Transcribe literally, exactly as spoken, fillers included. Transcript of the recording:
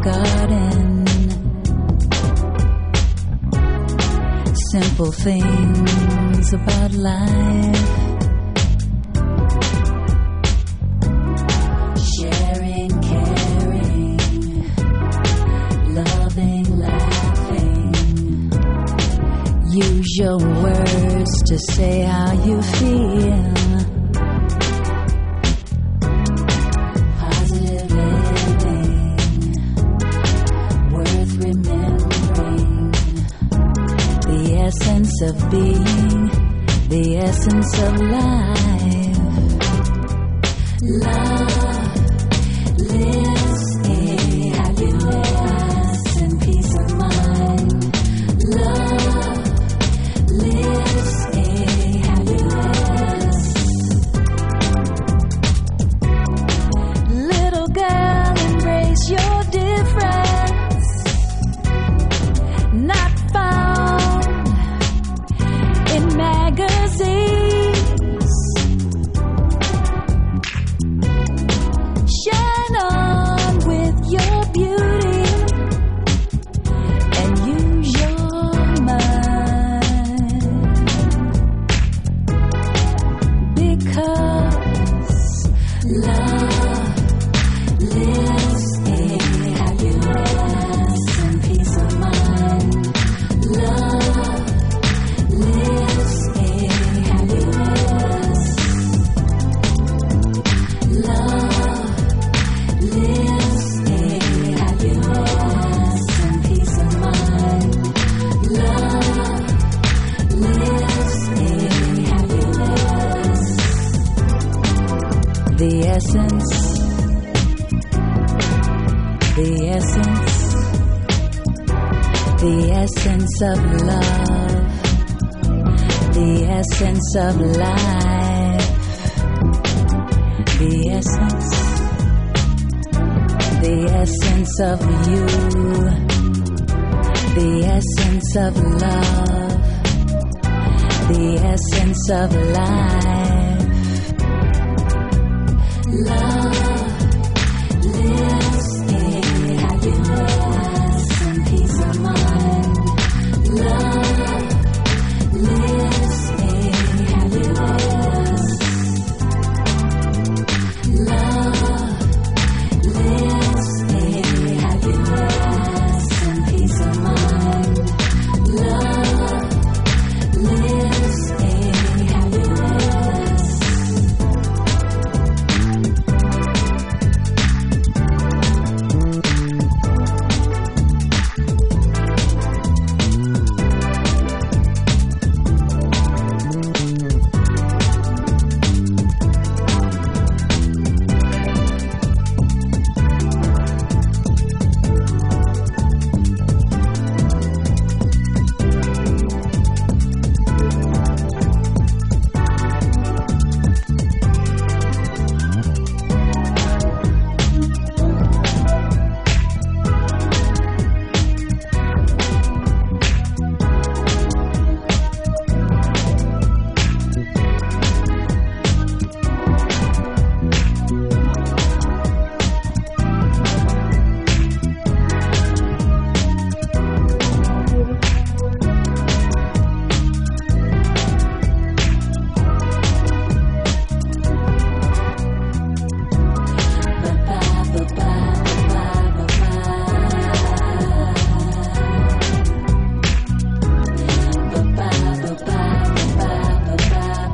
garden. Simple things about life. Sharing, caring, loving, laughing. Use your words to say how you feel. Essence of being, the essence of life. Love lives in happiness and peace of mind. Love lives in happiness. Little girl, embrace your difference. Not found in magazines. Shine on with your beauty and use your mind, because love lives in happiness and peace of mind. Love lives in happiness. Love lives in happiness and peace of mind. Love lives in happiness. The essence, the essence, the essence of love. The essence of life, the essence, the essence of you, the essence of love, the essence of life. Love lives in happiness.